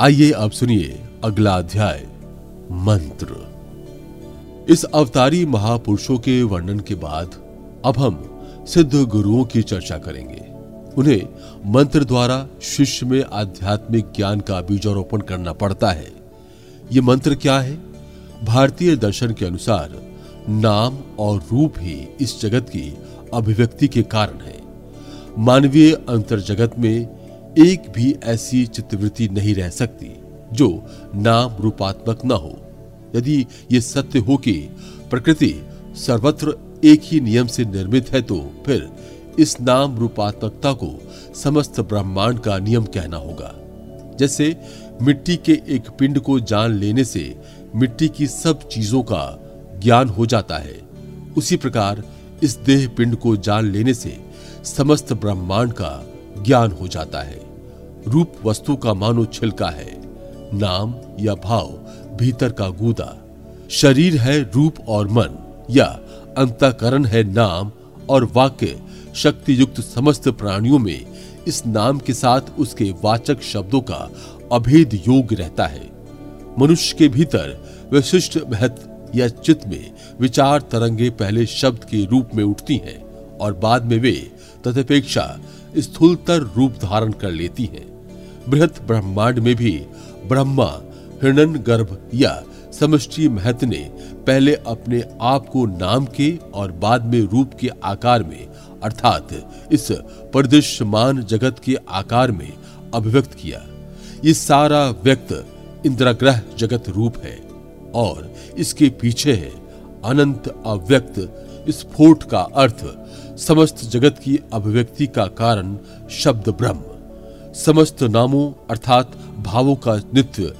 आइए अब सुनिए अगला अध्याय, मंत्र। इस अवतारी महापुरुषों के वर्णन के बाद अब हम सिद्ध गुरुओं की चर्चा करेंगे। उन्हें मंत्र द्वारा शिष्य में आध्यात्मिक ज्ञान का बीजारोपण करना पड़ता है। ये मंत्र क्या है? भारतीय दर्शन के अनुसार नाम और रूप ही इस जगत की अभिव्यक्ति के कारण है। मानवीय अंतर जगत में एक भी ऐसी चित्तवृत्ति नहीं रह सकती जो नाम रूपात्मक न हो। यदि ये सत्य हो कि प्रकृति सर्वत्र एक ही नियम से निर्मित है, तो फिर इस नाम रूपात्मकता को समस्त ब्रह्मांड का नियम कहना होगा। जैसे मिट्टी के एक पिंड को जान लेने से मिट्टी की सब चीजों का ज्ञान हो जाता है, उसी प्रकार इस देह पिंड को जान लेने से समस्त ब्रह्मांड का ज्ञान हो जाता है। रूप वस्तु का मानो छिलका है, नाम या भाव भीतर का गूदा। शरीर है रूप और मन, या अंतःकरण है नाम और वाक्य शक्ति युक्त समस्त प्राणियों में इस नाम के साथ उसके वाचक शब्दों का अभेद योग रहता है। मनुष्य के भीतर विशिष्ट महत्व या चित्त में विचार तरंगे पहले शब्द के रूप में उठती हैं और बाद में वे तदपेक्षा स्थूलतर रूप धारण कर लेती हैं। बृहत ब्रह्मांड में भी ब्रह्मा हिरण्यगर्भ या समष्टि महत ने पहले अपने आप को नाम के और बाद में रूप के आकार में, अर्थात इस परिदृश्यमान जगत के आकार में अभिव्यक्त किया। ये सारा व्यक्त इंद्रग्रह जगत रूप है और इसके पीछे है अनंत अव्यक्त स्फोट का अर्थ समस्त जगत की अभिव्यक्ति का कारण शब्द ब्रह्म। समस्त नामों अर्थात भावों का नित्य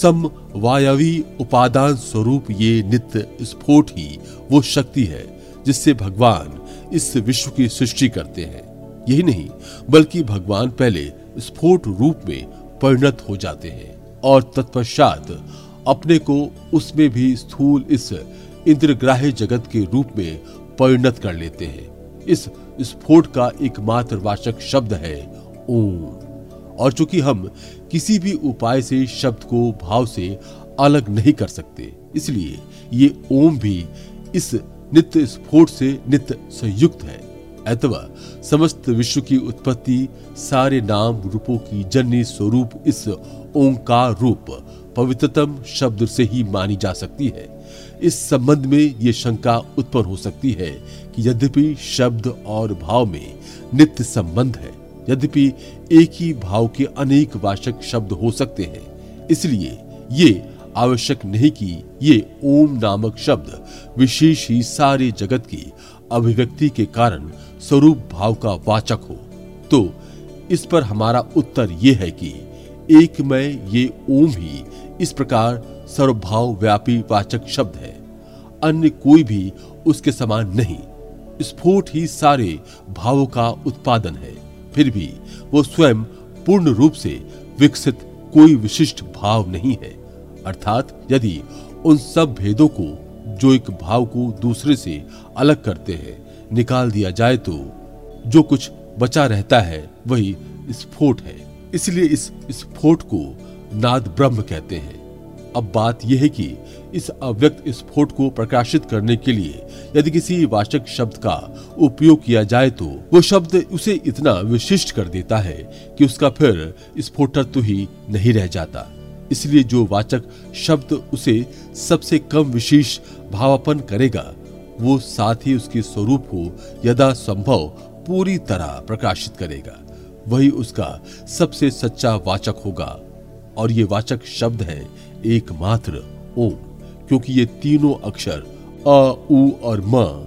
समवायवी उपादान स्वरूप ये नित्य स्फोट ही वो शक्ति है जिससे भगवान इस विश्व की सृष्टि करते हैं। यही नहीं बल्कि भगवान पहले स्फोट रूप में परिणत हो जाते हैं और तत्पश्चात अपने को उसमें भी स्थूल इस इंद्रग्राह्य जगत के रूप में परिणत कर लेते हैं। इस स्फोट का एकमात्र वाचक शब्द है ओम, और चूंकि हम किसी भी उपाय से शब्द को भाव से अलग नहीं कर सकते, इसलिए ये ओम भी इस नित्य स्फोट से नित्य संयुक्त है। अथवा समस्त विश्व की उत्पत्ति सारे नाम रूपों की जननी स्वरूप इस ओंकार रूप पवित्रतम शब्द से ही मानी जा सकती है। इस संबंध में ये शंका उत्पन्न हो सकती है कि यद्यपि शब्द और भाव में नित्य संबंध है, यद्यपि एक ही भाव के अनेक वाचक शब्द हो सकते हैं, इसलिए ये आवश्यक नहीं कि ये ओम नामक शब्द विशेष ही सारे जगत की अभिव्यक्ति के कारण स्वरूप भाव का वाचक हो। तो इस पर हमारा उत्तर ये है कि एक में ये ओम ही इस प्रकार सर्वभाव व्यापी वाचक शब्द है, अन्य कोई भी उसके समान नहीं। स्फोट ही सारे भावों का उत्पादन है, फिर भी वो स्वयं पूर्ण रूप से विकसित कोई विशिष्ट भाव नहीं है। अर्थात यदि उन सब भेदों को जो एक भाव को दूसरे से अलग करते हैं निकाल दिया जाए, तो जो कुछ बचा रहता है वही स्फोट है। इसलिए इस स्फोट को नाद ब्रह्म कहते हैं। अब बात यह है कि इस अव्यक्त स्फोट को प्रकाशित करने के लिए यदि किसी वाचक शब्द का उपयोग किया जाए तो वो शब्द उसे इतना विशिष्ट कर देता है कि उसका फिर स्फोटत्व ही नहीं रह जाता। इसलिए जो वाचक शब्द उसे सबसे कम विशेष भावापन करेगा, वो साथ ही उसके स्वरूप को यदा संभव पूरी तरह प्रकाशित करेगा। वही उसका सबसे सच्चा वाचक होगा। और ये वाचक शब्द है एकमात्र ओम, क्योंकि ये तीनों अक्षर अ, उ और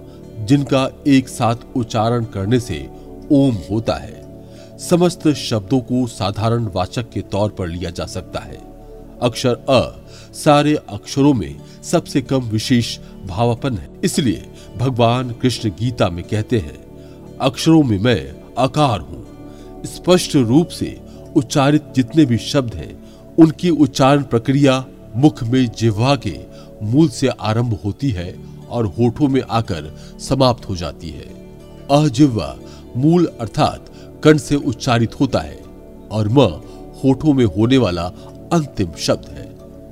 म जिनका एक साथ उच्चारण करने से ओम होता है, समस्त शब्दों को साधारण वाचक के तौर पर लिया जा सकता है। अक्षर अ सारे अक्षरों में सबसे कम विशेष भावापन है। इसलिए भगवान कृष्ण गीता में कहते हैं, अक्षरों में मैं आकार हूं। स्पष्ट रूप से उच्चारित जितने भी शब्द हैं, उनकी उच्चारण प्रक्रिया मुख में जिह्वा के मूल से आरंभ होती है और होठों में आकर समाप्त हो जाती है। अजिह्वा मूल अर्थात कंठ से उच्चारित होता है और म होठों में होने वाला अंतिम शब्द है।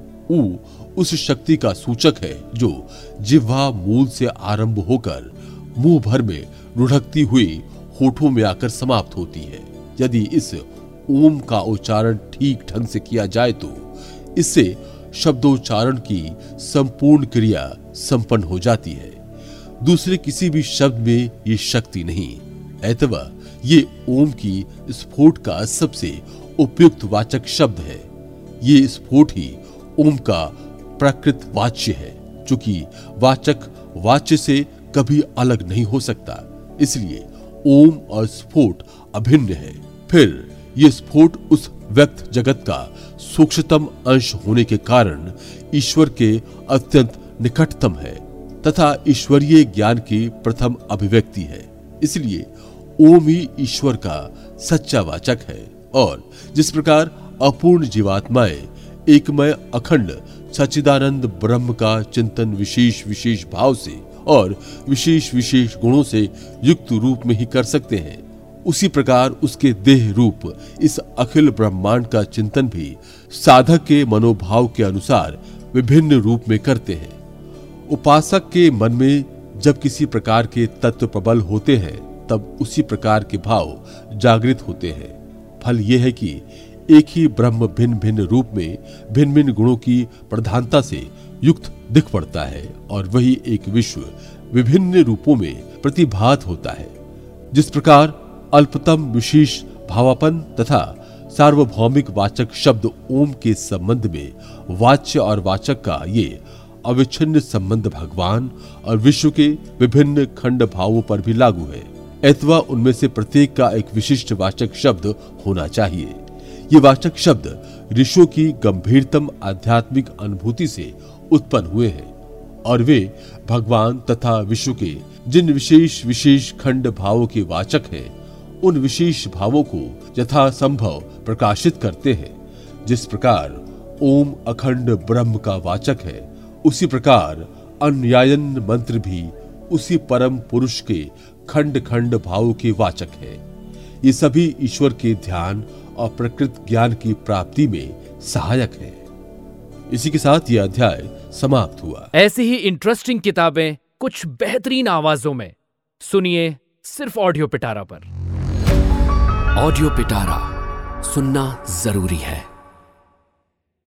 ऊ उस शक्ति का सूचक है जो जिह्वा मूल से आरंभ होकर मुंह भर में लुढ़कती हुई होठों में आकर समाप्त होती है। यदि इस ओम का उच्चारण ठीक ढंग से किया जाए तो इससे शब्दोच्चारण की संपूर्ण क्रिया संपन्न हो जाती है। दूसरे किसी भी शब्द में ये शक्ति नहीं, अतः ये ओम की स्फोट का सबसे उपयुक्त वाचक शब्द है। ये स्फोट ही ओम का प्रकृत वाच्य है, चूंकि वाचक वाच्य से कभी अलग नहीं हो सकता, इसलिए ओम और स्फोट अभिन्न है। फिर ये स्फोट उस व्यक्त जगत का सूक्ष्मतम अंश होने के कारण ईश्वर के अत्यंत निकटतम है तथा ईश्वरीय ज्ञान की प्रथम अभिव्यक्ति है। इसलिए ओम ही ईश्वर का सच्चा वाचक है। और जिस प्रकार अपूर्ण जीवात्माएं एकमय अखंड सच्चिदानंद ब्रह्म का चिंतन विशेष विशेष भाव से और विशेष विशेष गुणों से युक्त रूप में ही कर सकते हैं, उसी प्रकार उसके देह रूप इस अखिल ब्रह्मांड का चिंतन भी साधक के मनोभाव के अनुसार विभिन्न रूप में करते हैं। उपासक के मन में जब किसी प्रकार के तत्व प्रबल होते हैं तब उसी प्रकार के भाव जागृत होते हैं। फल यह है कि एक ही ब्रह्म भिन्न भिन्न रूप में भिन्न भिन्न गुणों की प्रधानता से युक्त दिख पड़ता है और वही एक विश्व विभिन्न रूपों में प्रतिभात होता है। जिस प्रकार अल्पतम विशेष भावापन तथा सार्वभौमिक वाचक शब्द ओम के संबंध में वाच्य और वाचक का ये अविच्छिन्न संबंध भगवान और विश्व के विभिन्न खंड भावों पर भी लागू है, अथवा उनमें से प्रत्येक का एक विशिष्ट वाचक शब्द होना चाहिए। ये वाचक शब्द ऋषियों की गंभीरतम आध्यात्मिक अनुभूति से उत्पन्न हुए हैं और वे भगवान तथा विश्व के जिन विशेष विशेष खंड भावों के वाचक हैं उन विशेष भावों को यथासंभव प्रकाशित करते हैं। जिस प्रकार ओम अखंड ब्रह्म का वाचक है, उसी प्रकार अन्यायन मंत्र भी उसी परम पुरुष के खंड खंड भावों के वाचक है। ये सभी ईश्वर के ध्यान और प्रकृत ज्ञान की प्राप्ति में सहायक है। इसी के साथ यह अध्याय समाप्त हुआ। ऐसी ही इंटरेस्टिंग किताबें कुछ बेहतरीन आवाजों में सुनिए सिर्फ ऑडियो पिटारा पर। ऑडियो पिटारा सुनना जरूरी है।